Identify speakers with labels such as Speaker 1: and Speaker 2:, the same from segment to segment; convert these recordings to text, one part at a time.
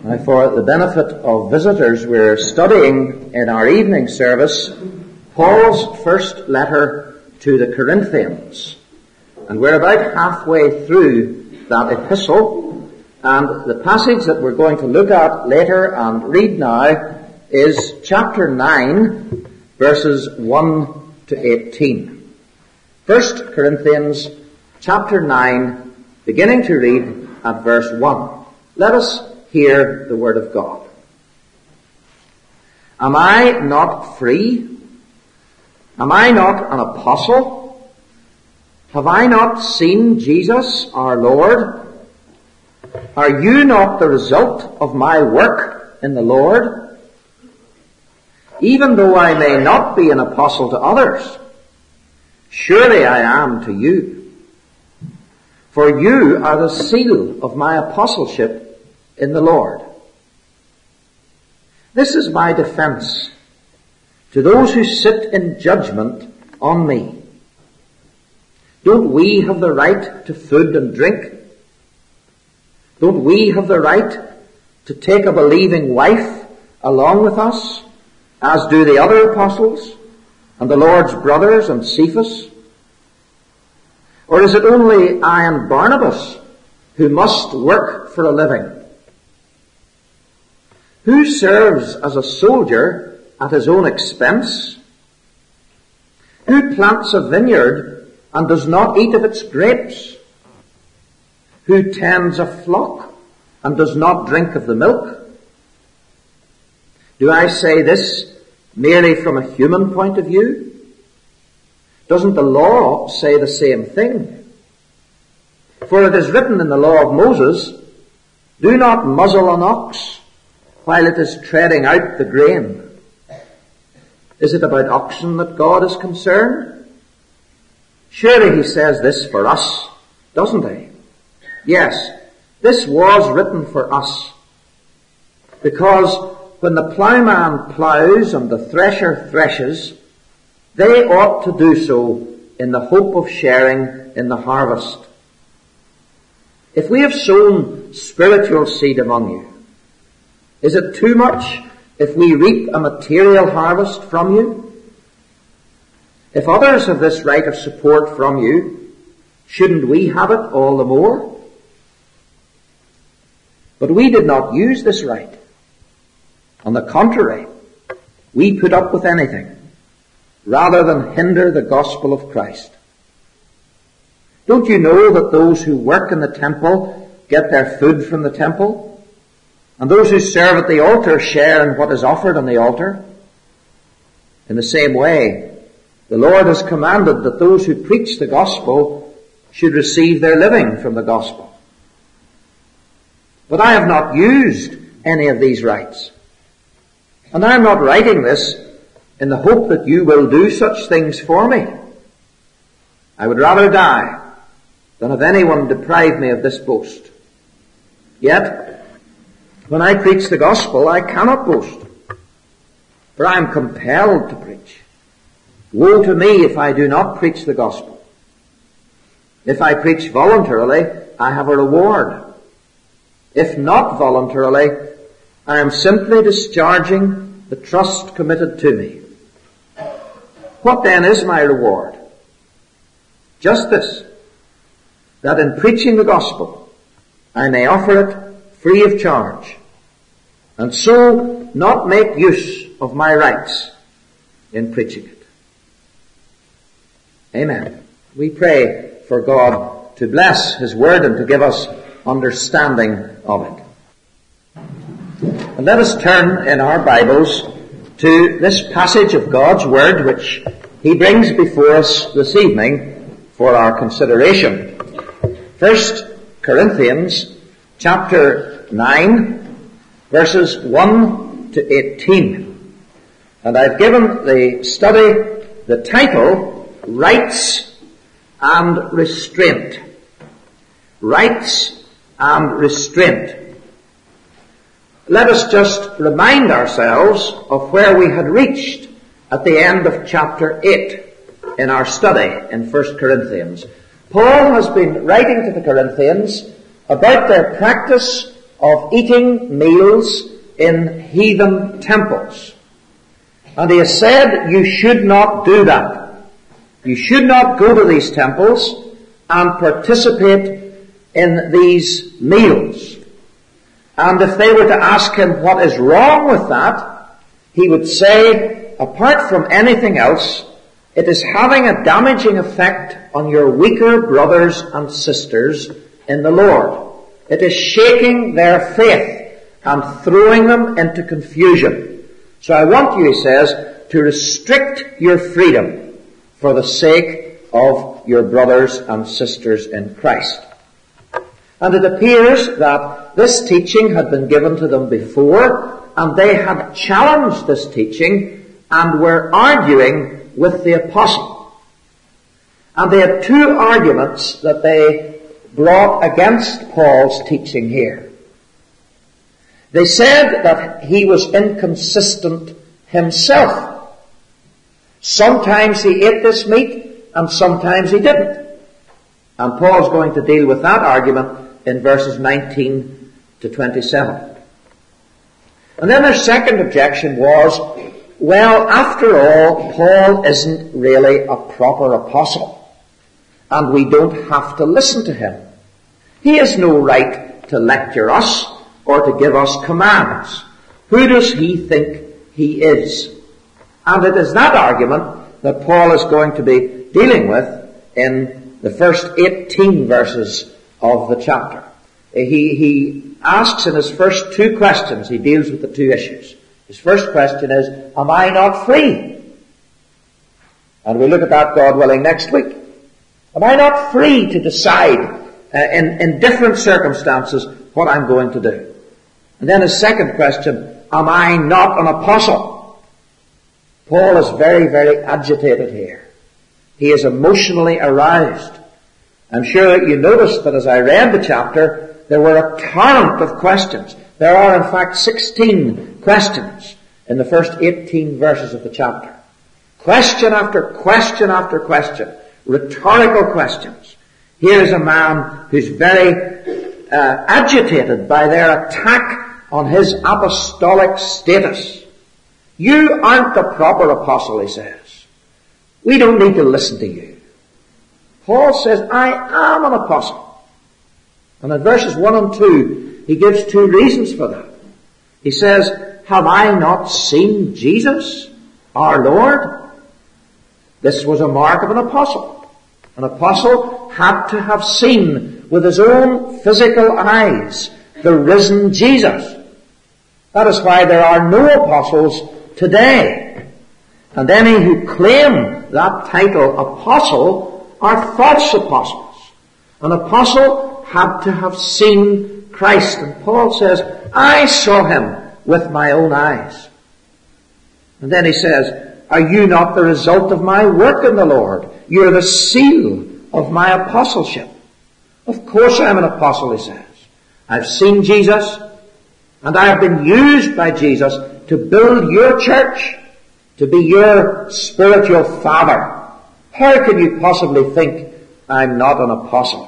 Speaker 1: Now, for the benefit of visitors, we're studying in our evening service Paul's first letter to the Corinthians. And we're about halfway through that epistle. And the passage that we're going to look at later and read now is chapter 9, verses 1 to 18. 1 Corinthians chapter 9, beginning to read at verse 1. Let us hear the word of God. Am I not free? Am I not an apostle? Have I not seen Jesus our Lord? Are you not the result of my work in the Lord? Even though I may not be an apostle to others, surely I am to you. For you are the seal of my apostleship in the Lord. This is my defense to those who sit in judgment on me. Don't we have the right to food and drink? Don't we have the right to take a believing wife along with us, as do the other apostles and the Lord's brothers and Cephas? Or is it only I and Barnabas who must work for a living? Who serves as a soldier at his own expense? Who plants a vineyard and does not eat of its grapes? Who tends a flock and does not drink of the milk? Do I say this merely from a human point of view? Doesn't the law say the same thing? For it is written in the law of Moses, do not muzzle an ox while it is treading out the grain. Is it about oxen that God is concerned? Surely he says this for us, doesn't he? Yes, this was written for us. Because when the plowman plows and the thresher threshes, they ought to do so in the hope of sharing in the harvest. If we have sown spiritual seed among you, is it too much if we reap a material harvest from you? If others have this right of support from you, shouldn't we have it all the more? But we did not use this right. On the contrary, we put up with anything rather than hinder the gospel of Christ. Don't you know that those who work in the temple get their food from the temple? And those who serve at the altar share in what is offered on the altar? In the same way, the Lord has commanded that those who preach the gospel should receive their living from the gospel. But I have not used any of these rights. And I am not writing this in the hope that you will do such things for me. I would rather die than have anyone deprive me of this boast. Yet, when I preach the gospel, I cannot boast, for I am compelled to preach. Woe to me if I do not preach the gospel. If I preach voluntarily, I have a reward. If not voluntarily, I am simply discharging the trust committed to me. What then is my reward? Just this, that in preaching the gospel, I may offer it free of charge, and so not make use of my rights in preaching it. Amen. We pray for God to bless His Word and to give us understanding of it. And let us turn in our Bibles to this passage of God's Word which He brings before us this evening for our consideration. 1 Corinthians chapter 9, verses 1 to 18. And I've given the study the title, Rights and Restraint. Rights and Restraint. Let us just remind ourselves of where we had reached at the end of chapter 8 in our study in 1 Corinthians. Paul has been writing to the Corinthians about their practice of eating meals in heathen temples. And he has said you should not do that. You should not go to these temples and participate in these meals. And if they were to ask him what is wrong with that, he would say, apart from anything else, it is having a damaging effect on your weaker brothers and sisters in the Lord. It is shaking their faith and throwing them into confusion. So I want you, he says, to restrict your freedom for the sake of your brothers and sisters in Christ. And it appears that this teaching had been given to them before, and they had challenged this teaching and were arguing with the apostle. And they had two arguments that they brought against Paul's teaching here. They said that he was inconsistent himself. Sometimes he ate this meat and sometimes he didn't. And Paul's going to deal with that argument in verses 19 to 27. And then their second objection was, well, after all, Paul isn't really a proper apostle, and we don't have to listen to him. He has no right to lecture us or to give us commands. Who does he think he is? And it is that argument that Paul is going to be dealing with in the first 18 verses of the chapter. He asks in his first two questions, he deals with the two issues. His first question is, am I not free? And we'll look at that, God willing, next week. Am I not free to decide in different circumstances what I'm going to do? And then his second question, am I not an apostle? Paul is very, very agitated here. He is emotionally aroused. I'm sure that you noticed that as I read the chapter, there were a torrent of questions. There are, in fact, 16 questions in the first 18 verses of the chapter. Question after question after question. Rhetorical questions. Here is a man who's very agitated by their attack on his apostolic status. You aren't the proper apostle, he says. We don't need to listen to you. Paul says, I am an apostle. And in verses 1 and 2, he gives two reasons for that. He says, have I not seen Jesus, our Lord? This was a mark of an apostle. An apostle had to have seen with his own physical eyes the risen Jesus. That is why there are no apostles today. And any who claim that title, apostle, are false apostles. An apostle had to have seen Christ. And Paul says, I saw him with my own eyes. And then he says, are you not the result of my work in the Lord? You're the seal of my apostleship. Of course I'm an apostle, he says. I've seen Jesus, and I have been used by Jesus to build your church, to be your spiritual father. How can you possibly think I'm not an apostle?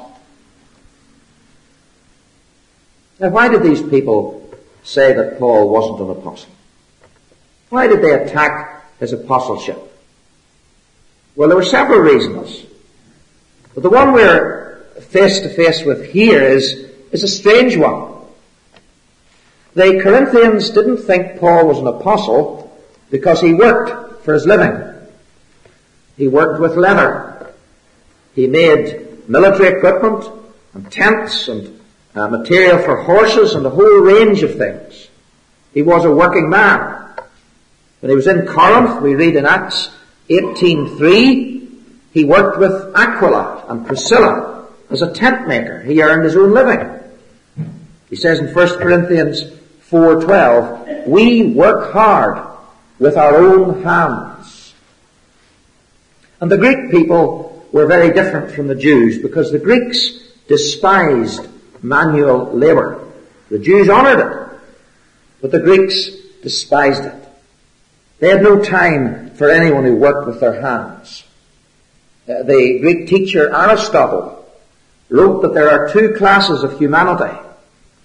Speaker 1: Now, why did these people say that Paul wasn't an apostle? Why did they attack his apostleship? Well, there were several reasons. But the one we're face to face with here is a strange one. The Corinthians didn't think Paul was an apostle because he worked for his living. He worked with leather. He made military equipment and tents and material for horses and a whole range of things. He was a working man. When he was in Corinth, we read in Acts 18:3, he worked with Aquila and Priscilla as a tent maker. He earned his own living. He says in 1 Corinthians 4:12, we work hard with our own hands. And the Greek people were very different from the Jews because the Greeks despised manual labor. The Jews honored it, but the Greeks despised it. They had no time for anyone who worked with their hands. The Greek teacher Aristotle wrote that there are two classes of humanity.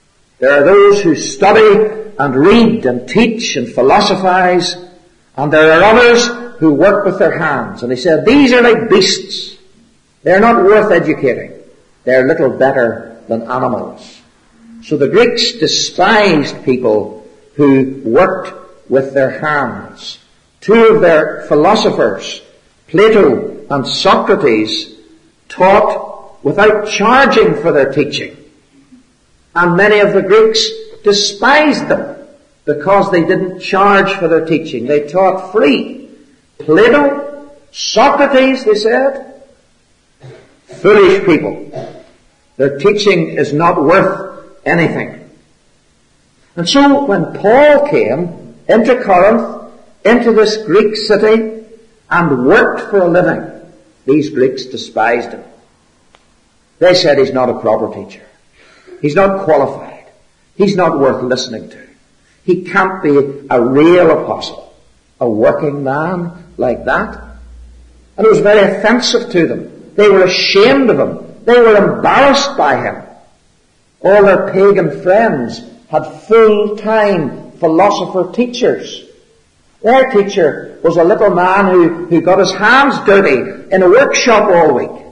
Speaker 1: There are those who study and read and teach and philosophize, and there are others who work with their hands. And he said, these are like beasts. They're not worth educating. They're little better than animals. So the Greeks despised people who worked with their hands. Two of their philosophers, Plato and Socrates, taught without charging for their teaching. And many of the Greeks despised them because they didn't charge for their teaching. They taught free. Plato, Socrates, they said, foolish people. Their teaching is not worth anything. And so when Paul came into Corinth, into this Greek city, and worked for a living, these Greeks despised him. They said he's not a proper teacher. He's not qualified. He's not worth listening to. He can't be a real apostle, a working man like that. And it was very offensive to them. They were ashamed of him. They were embarrassed by him. All their pagan friends had full-time philosopher teachers. Their teacher was a little man who got his hands dirty in a workshop all week.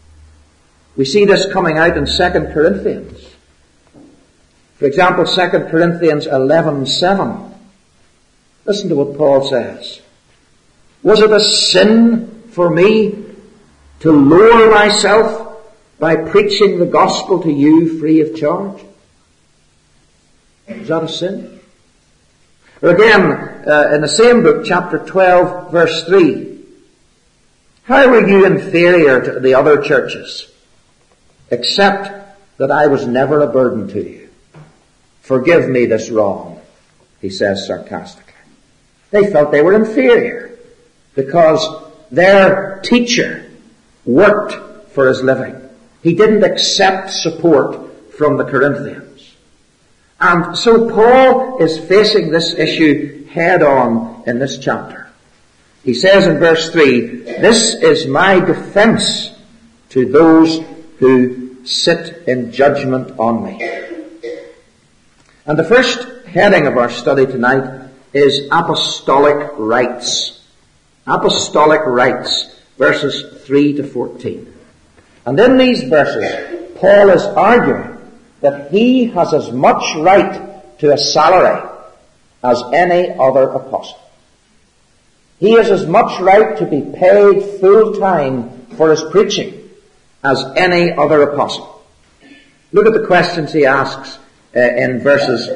Speaker 1: We see this coming out in 2 Corinthians. For example, 2 Corinthians 11:7. Listen to what Paul says. Was it a sin for me to lower myself by preaching the gospel to you free of charge? Is that a sin? Or again, in the same book, chapter 12, verse 3. How were you inferior to the other churches, except that I was never a burden to you? Forgive me this wrong, he says sarcastically. They felt they were inferior because their teacher worked for his living. He didn't accept support from the Corinthians. And so Paul is facing this issue head on in this chapter. He says in verse 3, this is my defense to those who sit in judgment on me. And the first heading of our study tonight is apostolic rights. Apostolic rights, verses 3 to 14. And in these verses, Paul is arguing that he has as much right to a salary as any other apostle. He has as much right to be paid full time for his preaching as any other apostle. Look at the questions he asks in verses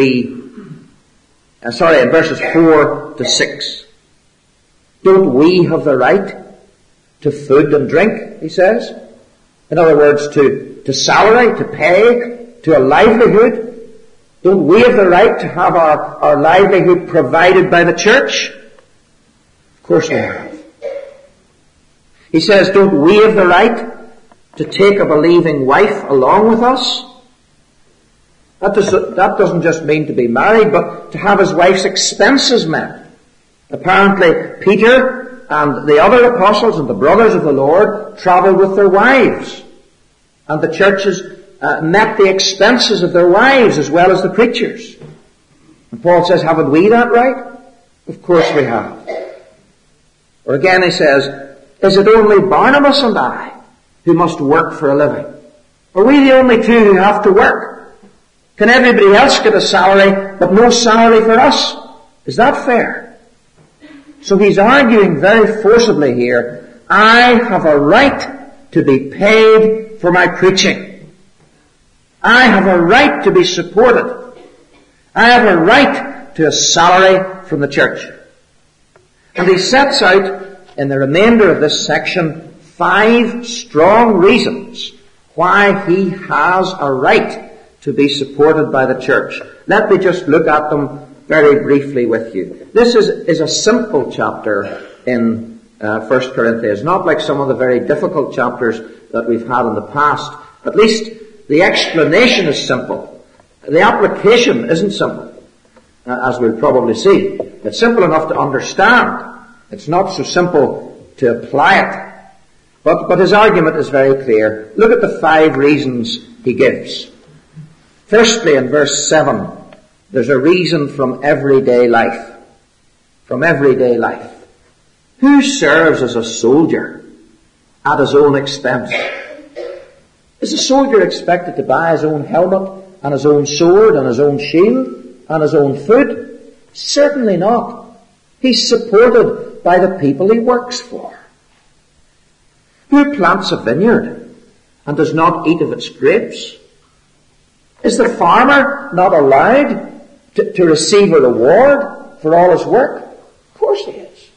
Speaker 1: 4 to 6. Don't we have the right to food and drink, he says? In other words, to salary, to pay, to a livelihood. Don't we have the right to have our livelihood provided by the church? Of course we have. He says, don't we have the right to take a believing wife along with us? That doesn't just mean to be married, but to have his wife's expenses met. Apparently, Peter and the other apostles and the brothers of the Lord traveled with their wives. And the churches met the expenses of their wives as well as the preachers. And Paul says, haven't we that right? Of course we have. Or again he says, is it only Barnabas and I who must work for a living? Are we the only two who have to work? Can everybody else get a salary, but no salary for us? Is that fair? So he's arguing very forcibly here, I have a right to be paid for my preaching. I have a right to be supported. I have a right to a salary from the church. And he sets out in the remainder of this section 5 strong reasons why he has a right to be supported by the church. Let me just look at them very briefly with you. This is a simple chapter in 1 Corinthians, not like some of the very difficult chapters that we've had in the past. At least the explanation is simple. The application isn't simple, as we'll probably see. It's simple enough to understand. It's not so simple to apply it. But his argument is very clear. Look at the 5 reasons he gives. Firstly, in verse 7, there's a reason from everyday life. From everyday life. Who serves as a soldier at his own expense? Is a soldier expected to buy his own helmet and his own sword and his own shield and his own food? Certainly not. He's supported by the people he works for. Who plants a vineyard and does not eat of its grapes? Is the farmer not allowed to receive a reward for all his work? Of course he is.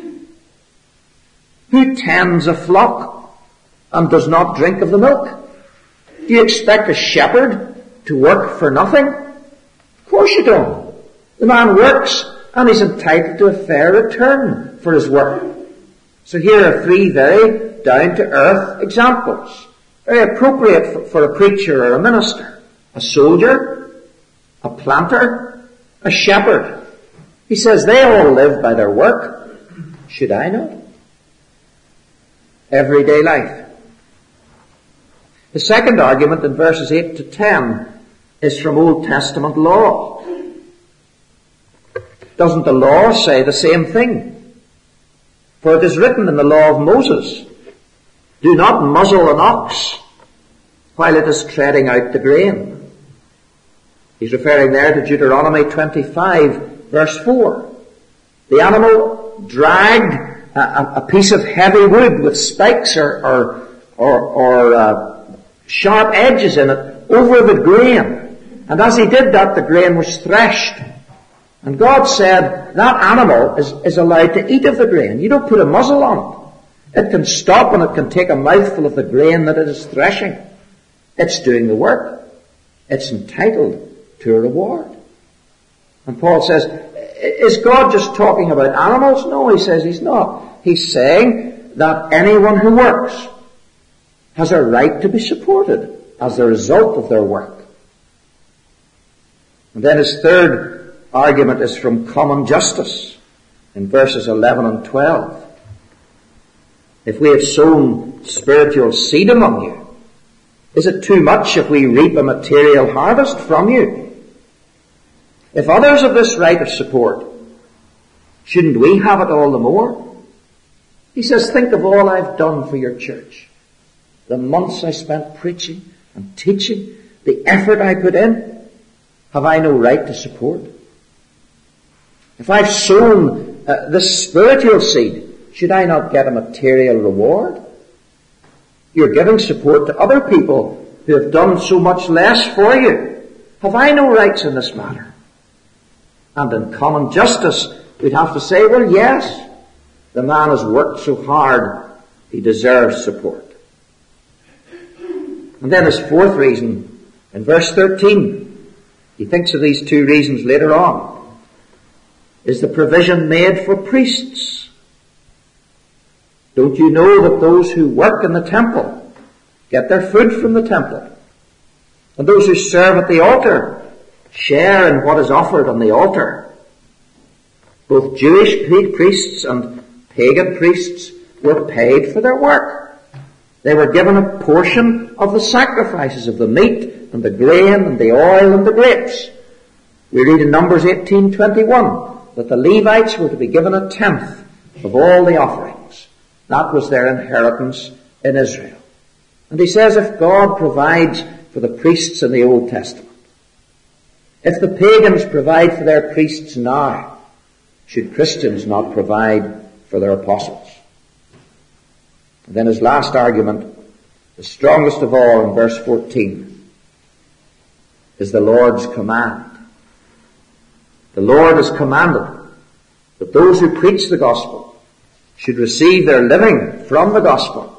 Speaker 1: Who tends a flock and does not drink of the milk? Do you expect a shepherd to work for nothing? Of course you don't. The man works and he's entitled to a fair return for his work. So here are three very down-to-earth examples, very appropriate for a preacher or a minister. A soldier, a planter, a shepherd. He says they all live by their work. Should I not? Everyday life. The second argument in verses 8 to 10 is from Old Testament law. Doesn't the law say the same thing? For it is written in the law of Moses, do not muzzle an ox while it is treading out the grain. He's referring there to Deuteronomy 25, verse 4. The animal dragged a piece of heavy wood with spikes or sharp edges in it over the grain. And as he did that, the grain was threshed. And God said, that animal is allowed to eat of the grain. You don't put a muzzle on it. It can stop and it can take a mouthful of the grain that it is threshing. It's doing the work. It's entitled to a reward. And Paul says, is God just talking about animals? No, he says he's not. He's saying that anyone who works has a right to be supported as a result of their work. And then his third argument is from common justice in verses 11 and 12. If we have sown spiritual seed among you, is it too much if we reap a material harvest from you? If others have this right of support, shouldn't we have it all the more? He says, think of all I've done for your church. The months I spent preaching and teaching, the effort I put in, have I no right to support? If I've sown this spiritual seed, should I not get a material reward? You're giving support to other people who have done so much less for you. Have I no rights in this matter? And in common justice, we'd have to say, well, yes, the man has worked so hard, he deserves support. And then his fourth reason, in verse 13, he thinks of these two reasons later on, is the provision made for priests. Don't you know that those who work in the temple get their food from the temple? And those who serve at the altar share in what is offered on the altar. Both Jewish priests and pagan priests were paid for their work. They were given a portion of the sacrifices of the meat and the grain and the oil and the grapes. We read in Numbers 18:21 that the Levites were to be given a tenth of all the offerings. That was their inheritance in Israel. And he says if God provides for the priests in the Old Testament, if the pagans provide for their priests now, should Christians not provide for their apostles? And then his last argument, the strongest of all in verse 14, is the Lord's command. The Lord has commanded that those who preach the gospel should receive their living from the gospel.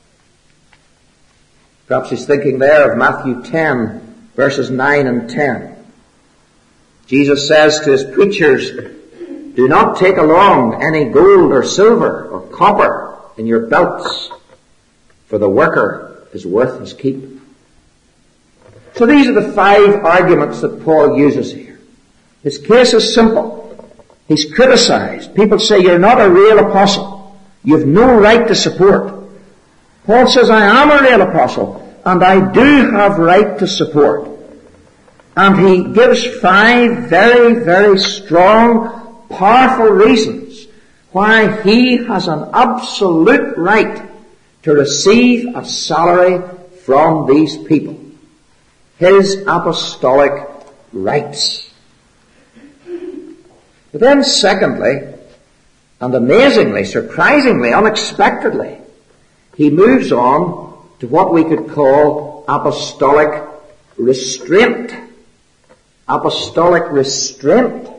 Speaker 1: Perhaps he's thinking there of Matthew 10, verses 9 and 10. Jesus says to his preachers, do not take along any gold or silver or copper in your belts, for the worker is worth his keep. So these are the 5 arguments that Paul uses here. His case is simple. He's criticized. People say, you're not a real apostle. You have no right to support. Paul says, I am a real apostle, and I do have right to support. And he gives 5 very, very strong, powerful reasons why he has an absolute right to receive a salary from these people. His apostolic rights. But then secondly, and amazingly, surprisingly, unexpectedly, he moves on to what we could call apostolic restraint. Apostolic restraint.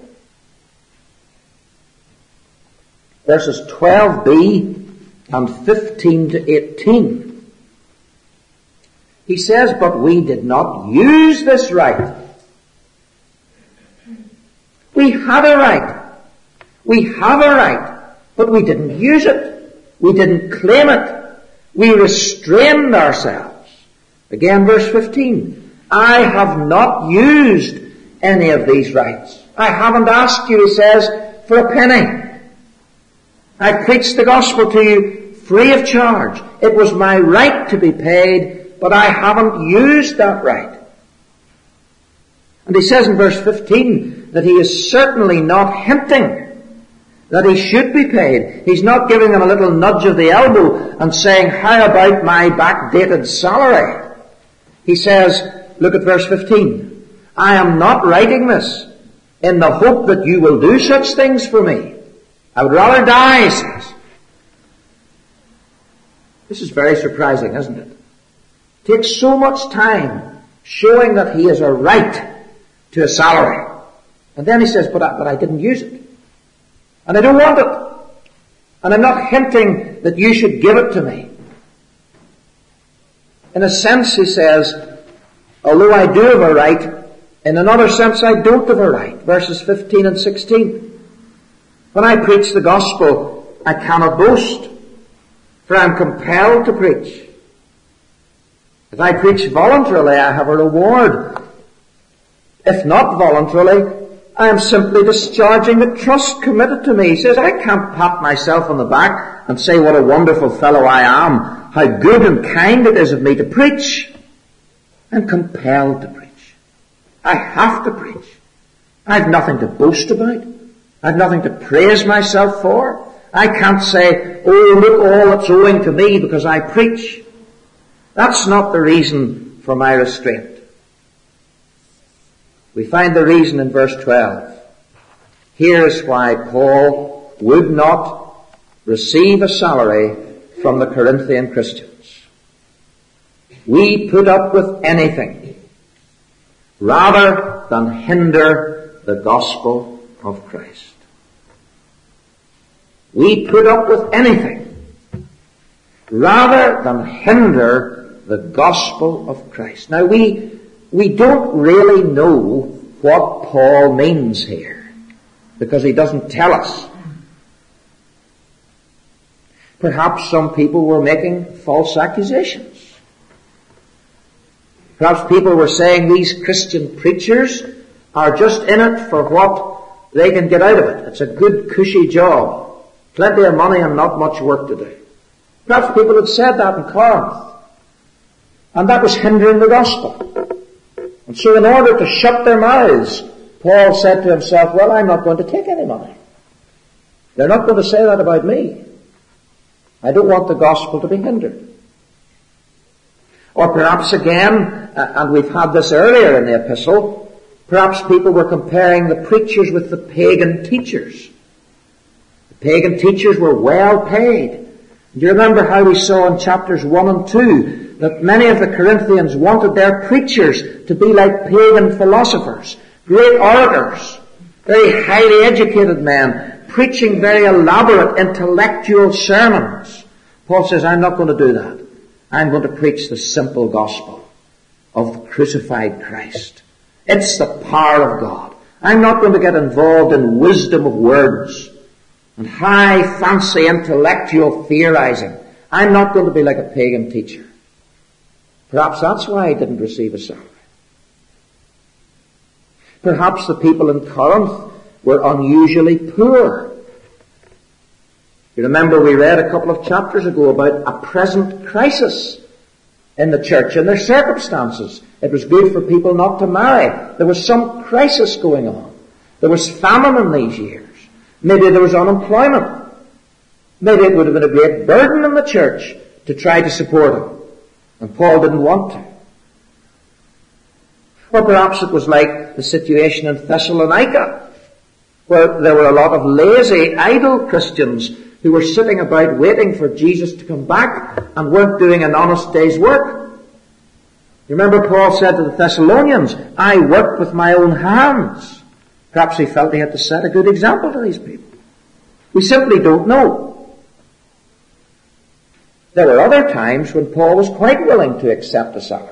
Speaker 1: Verses 12b and 15 to 18. He says, but we did not use this right. We had a right. We have a right, but we didn't use it. We didn't claim it. We restrained ourselves. Again, verse 15. I have not used any of these rights. I haven't asked you, he says, for a penny. I preached the gospel to you free of charge. It was my right to be paid, but I haven't used that right. And he says in verse 15 that he is certainly not hinting that he should be paid. He's not giving them a little nudge of the elbow and saying, how about my backdated salary? He says, look at verse 15. I am not writing this in the hope that you will do such things for me. I would rather die, he says. This is very surprising, isn't it? It takes so much time showing that he has a right to a salary. And then he says, but I didn't use it. And I don't want it. And I'm not hinting that you should give it to me. In a sense, he says, although I do have a right, in another sense I don't have a right. Verses 15 and 16. When I preach the gospel, I cannot boast, for I am compelled to preach. If I preach voluntarily, I have a reward. If not voluntarily, I am simply discharging the trust committed to me. He says, I can't pat myself on the back and say what a wonderful fellow I am, how good and kind it is of me to preach. I'm compelled to preach. I have to preach. I have nothing to boast about. I have nothing to praise myself for. I can't say, oh, look all that's owing to me because I preach. That's not the reason for my restraint. We find the reason in verse 12. Here's why Paul would not receive a salary from the Corinthian Christians. We put up with anything rather than hinder the gospel of Christ. We put up with anything rather than hinder the gospel of Christ. Now we don't really know what Paul means here, because he doesn't tell us. Perhaps some people were making false accusations. Perhaps people were saying these Christian preachers are just in it for what they can get out of it. It's a good, cushy job. Plenty of money and not much work to do. Perhaps people had said that in Corinth. And that was hindering the gospel. And so in order to shut their mouths, Paul said to himself, well, I'm not going to take any money. They're not going to say that about me. I don't want the gospel to be hindered. Or perhaps again, and we've had this earlier in the epistle, perhaps people were comparing the preachers with the pagan teachers. The pagan teachers were well paid. Do you remember how we saw in chapters 1 and 2 that many of the Corinthians wanted their preachers to be like pagan philosophers, great orators, very highly educated men, preaching very elaborate intellectual sermons. Paul says, I'm not going to do that. I'm going to preach the simple gospel of the crucified Christ. It's the power of God. I'm not going to get involved in wisdom of words and high fancy intellectual theorizing. I'm not going to be like a pagan teacher. Perhaps that's why he didn't receive a salary. Perhaps the people in Corinth were unusually poor. You remember we read a couple of chapters ago about a present crisis in the church and their circumstances. It was good for people not to marry. There was some crisis going on. There was famine in these years. Maybe there was unemployment. Maybe it would have been a great burden in the church to try to support them. And Paul didn't want to. Or perhaps it was like the situation in Thessalonica, where there were a lot of lazy, idle Christians who were sitting about waiting for Jesus to come back and weren't doing an honest day's work. You remember Paul said to the Thessalonians, I work with my own hands. Perhaps he felt he had to set a good example to these people. We simply don't know. There were other times when Paul was quite willing to accept a salary.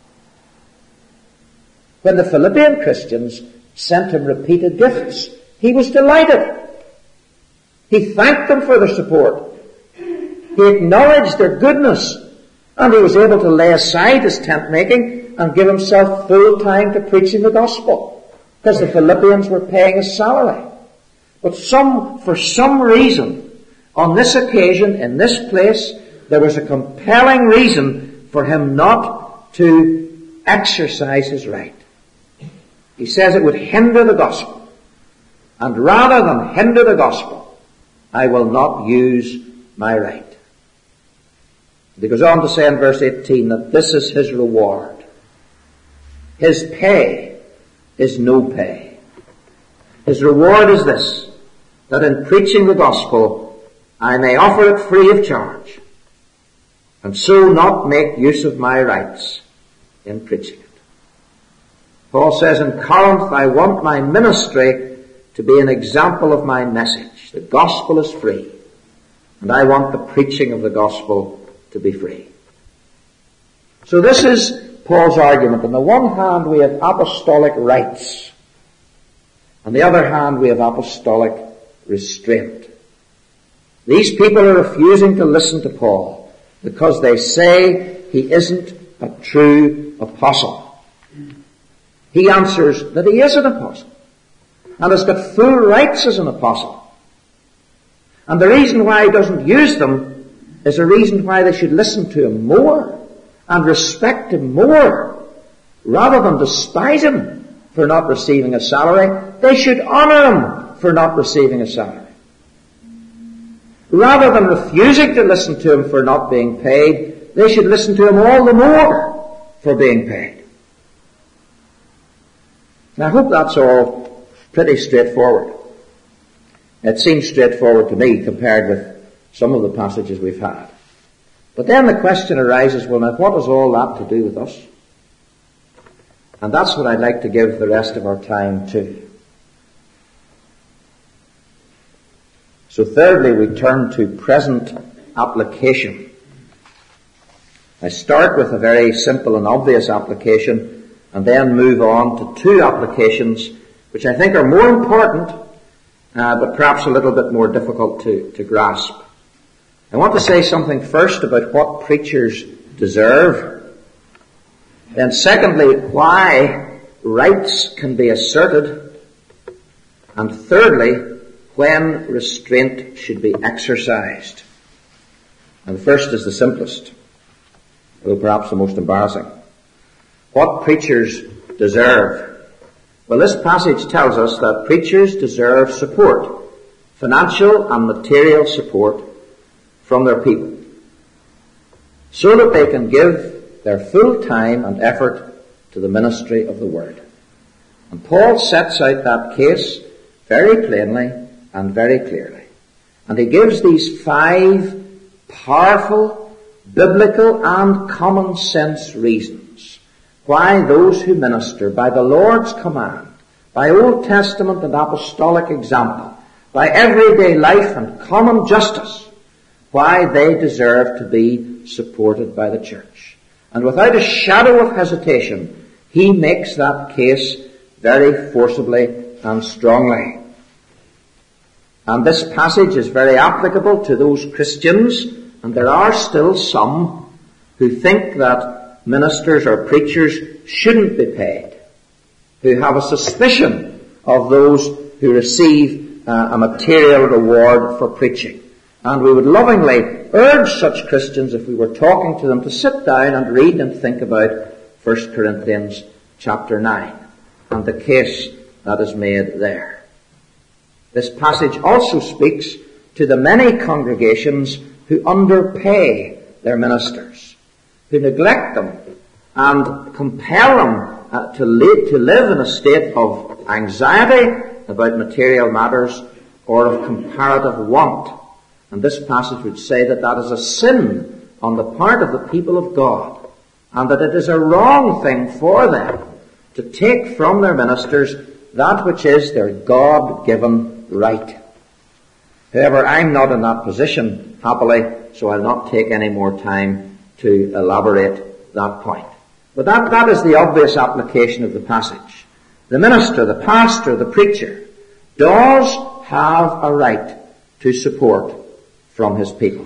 Speaker 1: When the Philippian Christians sent him repeated gifts, he was delighted. He thanked them for their support. He acknowledged their goodness, and he was able to lay aside his tent making and give himself full time to preaching the gospel, because the Philippians were paying his salary. But for some reason, on this occasion, in this place, there was a compelling reason for him not to exercise his right. He says it would hinder the gospel. And rather than hinder the gospel, I will not use my right. He goes on to say in verse 18 that this is his reward. His pay is no pay. His reward is this, that in preaching the gospel I may offer it free of charge, and so not make use of my rights in preaching it. Paul says in Corinth, I want my ministry to be an example of my message. The gospel is free, and I want the preaching of the gospel to be free. So this is Paul's argument. On the one hand, we have apostolic rights. On the other hand, we have apostolic restraint. These people are refusing to listen to Paul because they say he isn't a true apostle. He answers that he is an apostle and has got full rights as an apostle. And the reason why he doesn't use them is a reason why they should listen to him more and respect him more. Rather than despise him for not receiving a salary, they should honor him for not receiving a salary. Rather than refusing to listen to him for not being paid, they should listen to him all the more for being paid. Now, I hope that's all pretty straightforward. It seems straightforward to me compared with some of the passages we've had. But then the question arises, well, now what has all that to do with us? And that's what I'd like to give the rest of our time to. So thirdly, we turn to present application. I start with a very simple and obvious application, and then move on to two applications which I think are more important, but perhaps a little bit more difficult to grasp. I want to say something first about what preachers deserve. Then secondly, why rights can be asserted. And thirdly, when restraint should be exercised. And the first is the simplest, though perhaps the most embarrassing. What preachers deserve. Well, this passage tells us that preachers deserve support, financial and material support from their people, so that they can give their full time and effort to the ministry of the Word. And Paul sets out that case very plainly and very clearly. And he gives these 5 powerful, biblical and common sense reasons why those who minister by the Lord's command, by Old Testament and apostolic example, by everyday life and common justice, why they deserve to be supported by the church. And without a shadow of hesitation, he makes that case very forcibly and strongly. And this passage is very applicable to those Christians, and there are still some who think that ministers or preachers shouldn't be paid, who have a suspicion of those who receive a material reward for preaching. And we would lovingly urge such Christians, if we were talking to them, to sit down and read and think about 1 Corinthians chapter 9 and the case that is made there. This passage also speaks to the many congregations who underpay their ministers, who neglect them and compel them to live in a state of anxiety about material matters or of comparative want. And this passage would say that that is a sin on the part of the people of God, and that it is a wrong thing for them to take from their ministers that which is their God-given right. However, I'm not in that position, happily, so I'll not take any more time to elaborate that point. But that is the obvious application of the passage. The minister, the pastor, the preacher does have a right to support from his people.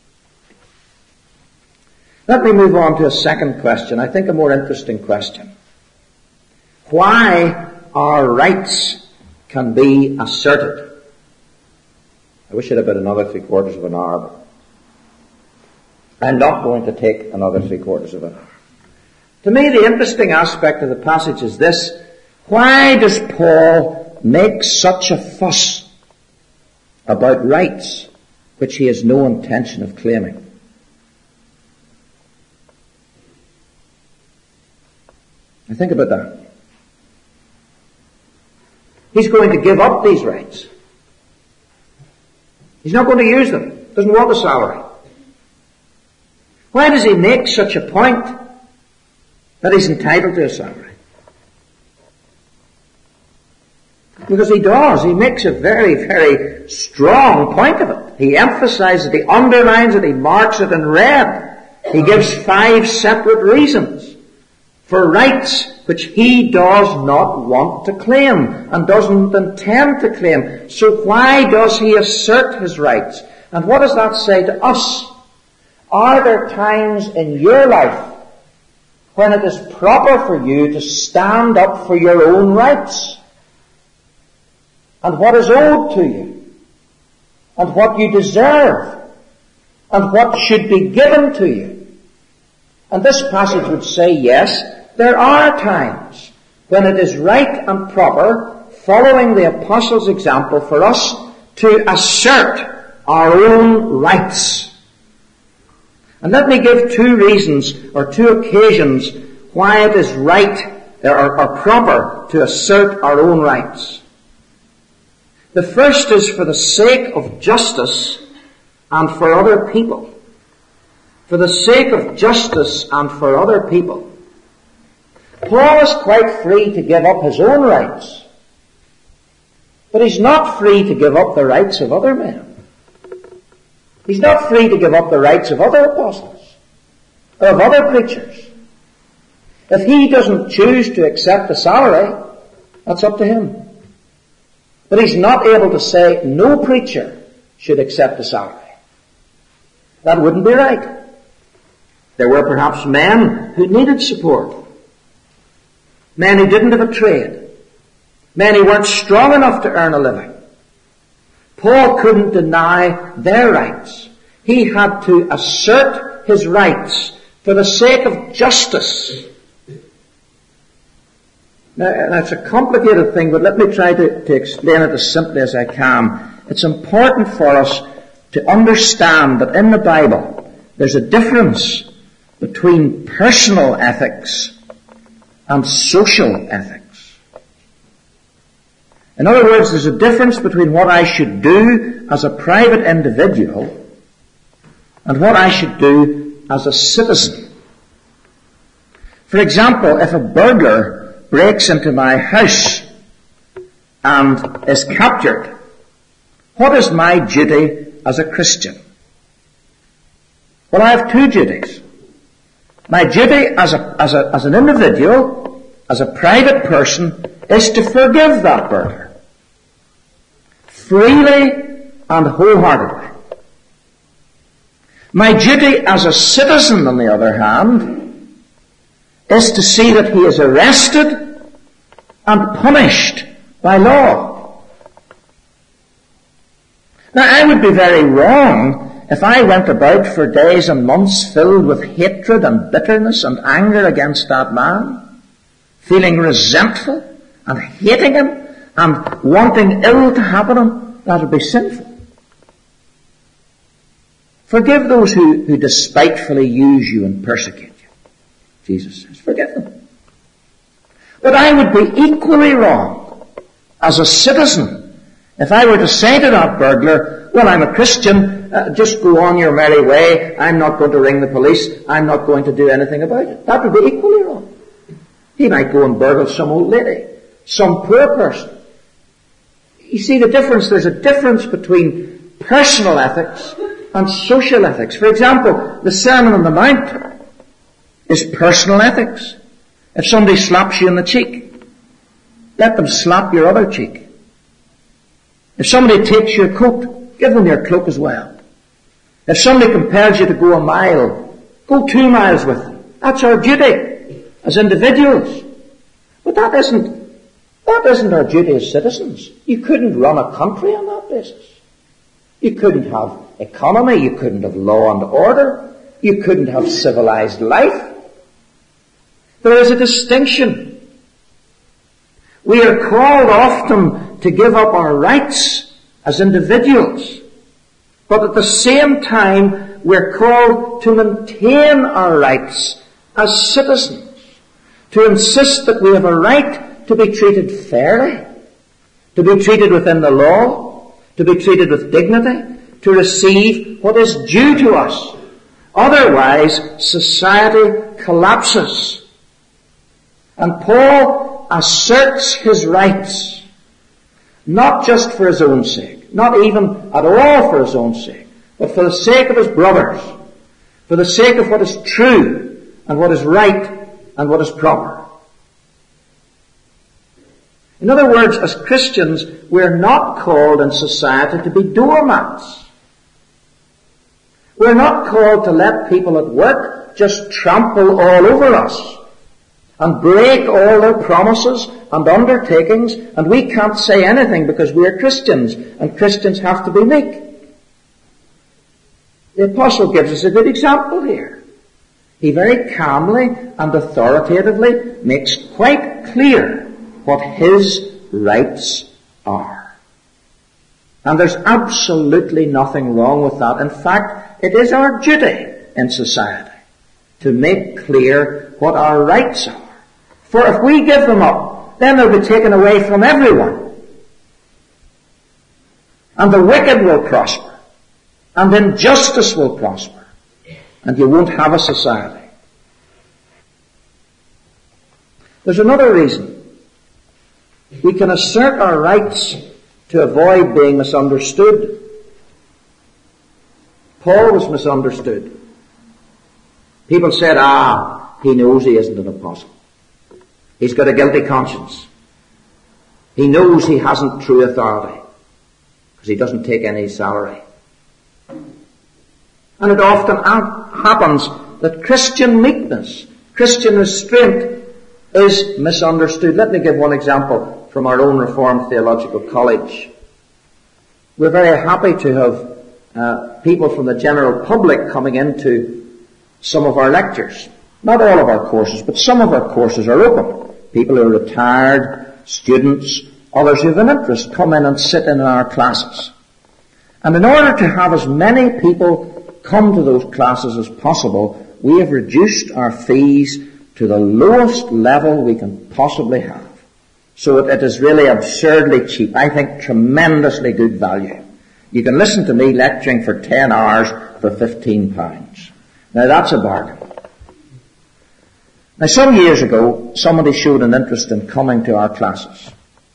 Speaker 1: Let me move on to a second question, I think a more interesting question. Why our rights can be asserted. I wish it had been another 3/4 of an hour, but I'm not going to take another 3/4 of an hour. To me, the interesting aspect of the passage is this: why does Paul make such a fuss about rights which he has no intention of claiming? Now think about that. He's going to give up these rights. He's not going to use them. Doesn't want a salary. Why does he make such a point that he's entitled to a salary? Because he does. He makes a very, very strong point of it. He emphasizes it, he underlines it, he marks it in red. He gives 5 separate reasons for rights which he does not want to claim and doesn't intend to claim. So why does he assert his rights? And what does that say to us? Are there times in your life when it is proper for you to stand up for your own rights and what is owed to you and what you deserve and what should be given to you? And this passage would say, yes, there are times when it is right and proper, following the apostles' example, for us to assert our own rights. And let me give 2 reasons or 2 occasions why it is right or proper to assert our own rights. The first is for the sake of justice and for other people. For the sake of justice and for other people. Paul is quite free to give up his own rights, but he's not free to give up the rights of other men. He's not free to give up the rights of other apostles or of other preachers. If he doesn't choose to accept a salary, that's up to him. But he's not able to say no preacher should accept a salary. That wouldn't be right. There were perhaps men who needed support. Men who didn't have a trade. Men who weren't strong enough to earn a living. Paul couldn't deny their rights. He had to assert his rights for the sake of justice. Now, it's a complicated thing, but let me try to explain it as simply as I can. It's important for us to understand that in the Bible, there's a difference between personal ethics and social ethics. In other words, there's a difference between what I should do as a private individual and what I should do as a citizen. For example, if a burglar breaks into my house and is captured, what is my duty as a Christian? Well, I have 2 duties. My duty as an individual, as a private person, is to forgive that burglar. Freely and wholeheartedly. My duty as a citizen, on the other hand, is to see that he is arrested and punished by law. Now, I would be very wrong if I went about for days and months filled with hatred and bitterness and anger against that man, feeling resentful and hating him and wanting ill to happen to him, that would be sinful. Forgive those who despitefully use you and persecute you. Jesus says, forgive them. But I would be equally wrong as a citizen if I were to say to that burglar, well, I'm a Christian, just go on your merry way, I'm not going to ring the police, I'm not going to do anything about it. That would be equally wrong. He might go and burgle some old lady, some poor person. You see the difference? There's a difference between personal ethics and social ethics. For example, the Sermon on the Mount is personal ethics. If somebody slaps you in the cheek, let them slap your other cheek. If somebody takes your coat, give them your cloak as well. If somebody compels you to go a mile, go 2 miles with them. That's our duty as individuals. But that isn't our duty as citizens. You couldn't run a country on that basis. You couldn't have economy, you couldn't have law and order, you couldn't have civilized life. There is a distinction. We are called often to give up our rights as individuals, but at the same time we're called to maintain our rights as citizens, to insist that we have a right to be treated fairly, to be treated within the law, to be treated with dignity, to receive what is due to us. Otherwise, society collapses. And Paul asserts his rights, not just for his own sake, not even at all for his own sake, but for the sake of his brothers, for the sake of what is true and what is right and what is proper. In other words, as Christians, we're not called in society to be doormats. We're not called to let people at work just trample all over us and break all their promises and undertakings, and we can't say anything because we're Christians, and Christians have to be meek. The Apostle gives us a good example here. He very calmly and authoritatively makes quite clear what his rights are. And there's absolutely nothing wrong with that. In fact, it is our duty in society to make clear what our rights are. For if we give them up, then they'll be taken away from everyone. And the wicked will prosper. And injustice will prosper. And you won't have a society. There's another reason. We can assert our rights to avoid being misunderstood. Paul was misunderstood. People said, he knows he isn't an apostle. He's got a guilty conscience. He knows he hasn't true authority because he doesn't take any salary. And it often happens that Christian meekness, Christian restraint is misunderstood. Let me give one example from our own Reformed Theological College. We're very happy to have people from the general public coming into some of our lectures. Not all of our courses, but some of our courses are open. People who are retired, students, others who have an interest come in and sit in our classes. And in order to have as many people come to those classes as possible, we have reduced our fees to the lowest level we can possibly have. So it is really absurdly cheap. I think tremendously good value. You can listen to me lecturing for 10 hours for £15. Now that's a bargain. Now some years ago, somebody showed an interest in coming to our classes.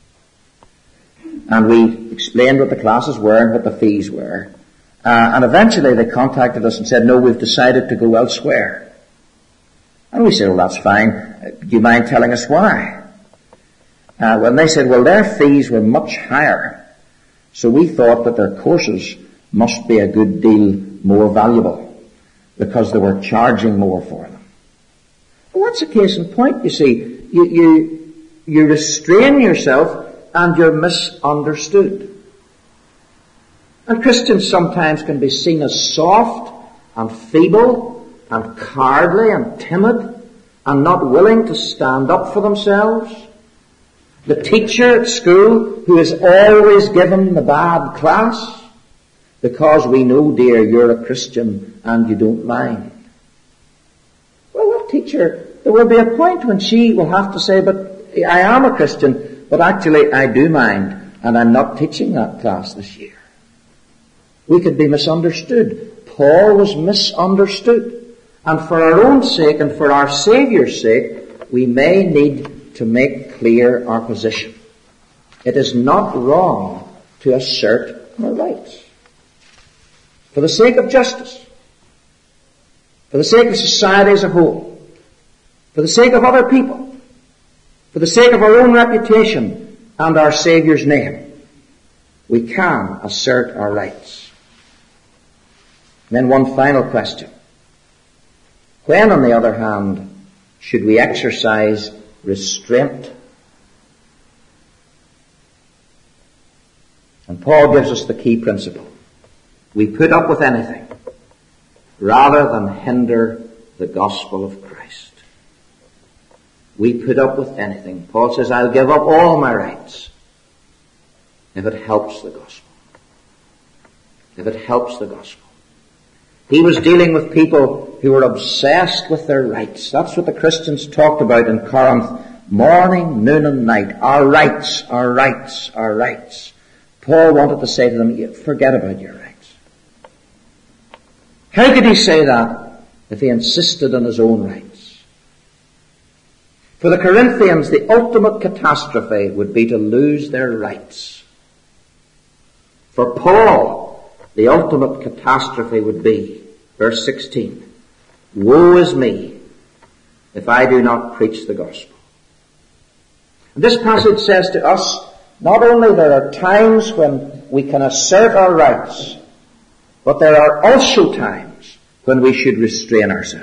Speaker 1: And we explained what the classes were and what the fees were. And eventually they contacted us and said, no, we've decided to go elsewhere. And we said, well, that's fine. Do you mind telling us why? Well, they said, well, their fees were much higher. So we thought that their courses must be a good deal more valuable because they were charging more for them. Well, that's a case in point, you see. You restrain yourself and you're misunderstood. And Christians sometimes can be seen as soft and feeble and cowardly and timid and not willing to stand up for themselves. The teacher at school who is always given the bad class because we know, dear, you're a Christian and you don't mind. Well, that teacher, there will be a point when she will have to say, but I am a Christian, but actually I do mind and I'm not teaching that class this year. We could be misunderstood. Paul was misunderstood. And for our own sake and for our Saviour's sake, we may need to make clear our position. It is not wrong to assert our rights. For the sake of justice, for the sake of society as a whole, for the sake of other people, for the sake of our own reputation and our Saviour's name, we can assert our rights. And then one final question. When, on the other hand, should we exercise restraint? And Paul gives us the key principle. We put up with anything rather than hinder the gospel of Christ. We put up with anything. Paul says, I'll give up all my rights if it helps the gospel. If it helps the gospel. He was dealing with people who were obsessed with their rights. That's what the Christians talked about in Corinth. Morning, noon and night. Our rights, our rights, our rights. Paul wanted to say to them, forget about your rights. How could he say that if he insisted on his own rights? For the Corinthians, the ultimate catastrophe would be to lose their rights. For Paul, the ultimate catastrophe would be, verse 16, woe is me if I do not preach the gospel. And this passage says to us, not only there are times when we can assert our rights, but there are also times when we should restrain ourselves.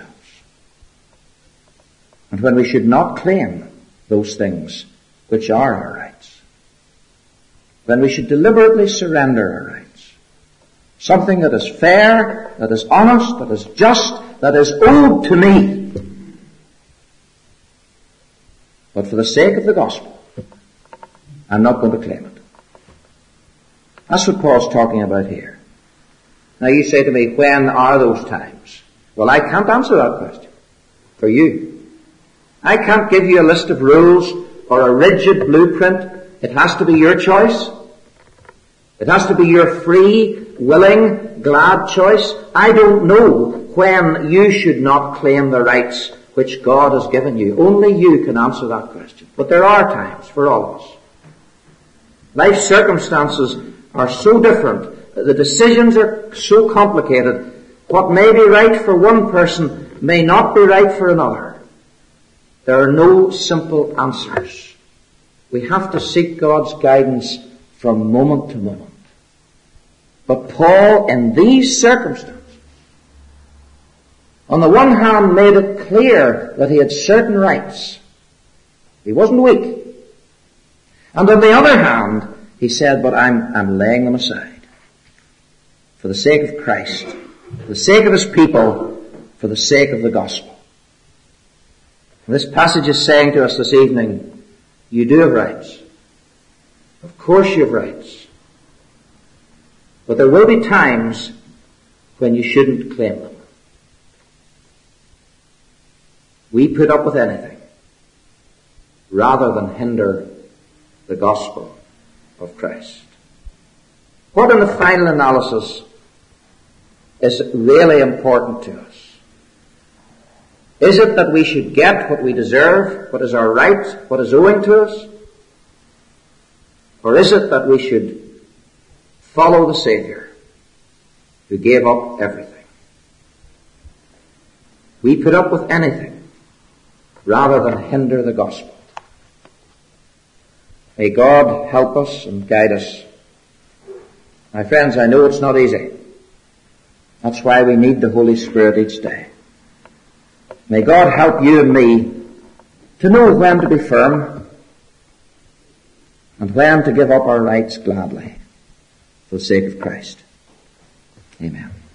Speaker 1: And when we should not claim those things which are our rights. When we should deliberately surrender our rights. Something that is fair, that is honest, that is just, that is owed to me. But for the sake of the gospel, I'm not going to claim it. That's what Paul's talking about here. Now you say to me, when are those times? Well, I can't answer that question for you. I can't give you a list of rules or a rigid blueprint. It has to be your choice. It has to be your free, willing, glad choice. I don't know when you should not claim the rights which God has given you. Only you can answer that question. But there are times for all of us. Life circumstances are so different. The decisions are so complicated. What may be right for one person may not be right for another. There are no simple answers. We have to seek God's guidance from moment to moment. But Paul, in these circumstances, on the one hand made it clear that he had certain rights. He wasn't weak. And on the other hand, he said, but I'm laying them aside. For the sake of Christ, for the sake of his people, for the sake of the gospel. And this passage is saying to us this evening, you do have rights. Of course you have rights. But there will be times when you shouldn't claim them. We put up with anything rather than hinder the gospel of Christ. What in the final analysis is really important to us? Is it that we should get what we deserve, what is our right, what is owing to us? Or is it that we should follow the Savior who gave up everything? We put up with anything rather than hinder the gospel. May God help us and guide us. My friends, I know it's not easy. That's why we need the Holy Spirit each day. May God help you and me to know when to be firm and when to give up our rights gladly for the sake of Christ. Amen.